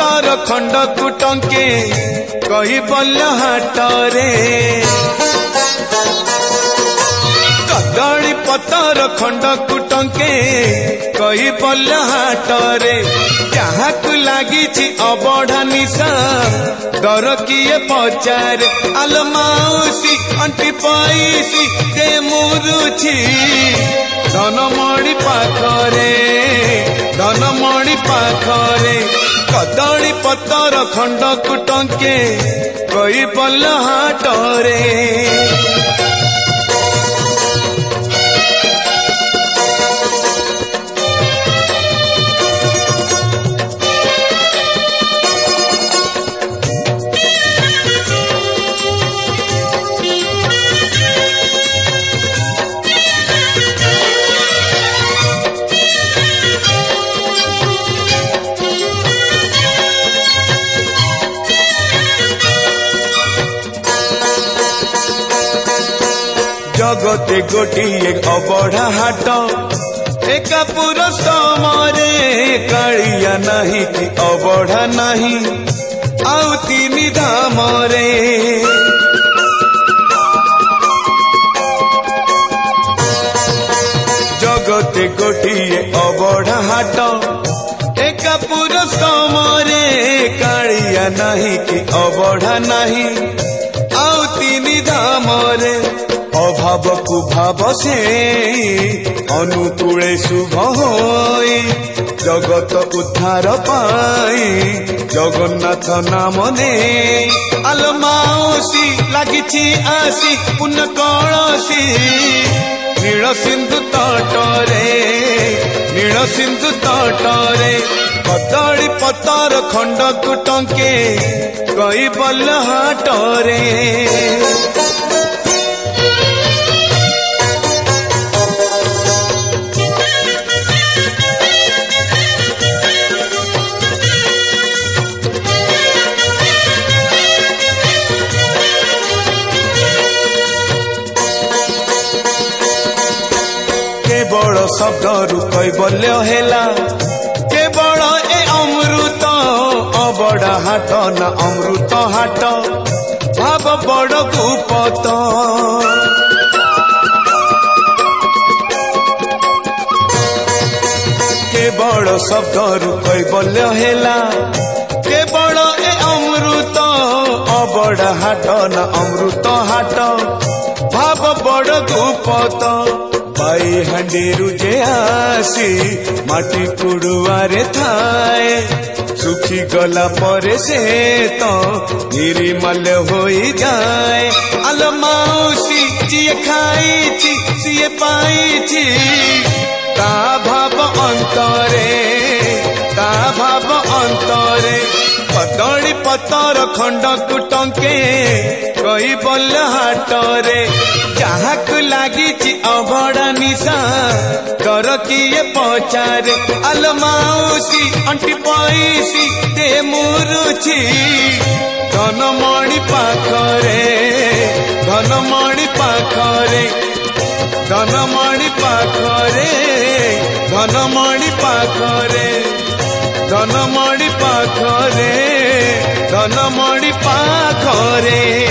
पतर खंड कुटंके कही बल्ल हाटरे कदली पतर खंड कुटंके कही बल्ल हाटरे जहाकु लागी अबढ़ा निशा डर किए पचारे आलो माउसी अंटी पैसी दे मुरुछि धनमणि पाखरे कदली पतर खंड कुटंके कही बल्ल हाटरे जगते गोटिए अबढ़ा हाट एका पूरा समरे कालिया नहीं कि अबढ़ा नहीं आउ तीन धामरे जगते गोटिए अबढ़ा हाट एका पूरा समरे कालिया नहीं कि अबढ़ा नहीं आउ तीन धामरे अभाव कुभाव से अनुकूले शुभ होई जगत उद्धार पाई जगन्नाथ नाम ने आलो माउसी लागिछि आसी पुण्य कळसी नील सिंधु तटरे कदली पतर खंड कुटंके कही बल्ल हाटरे केवल शब्द कैबल्य हेला केवल ए अमृत अबड़ा हाट ना अमृत हाट भाव बड़ गुपत केवल शब्द कैबल्य हेला केवल ए अमृत अबड़ा हाट ना अमृत हाट भाव बड़ गुपत पाई हांडी जे आसी माटी कुड़ुआरे थाए सुखी गला परे से तो निर्मल होई जाए आलो माउसी जिए खाई सीए पाई ता भाव अंतरे कदली पतर खंड कुटंके कही बल्ल हाटरे जहाकु लागी अबढ़ा निशा डर किए पचारे आलो माउसी अंटी पैसी दे मुरुछि धनमणि पाखरे धनमणि पाखरे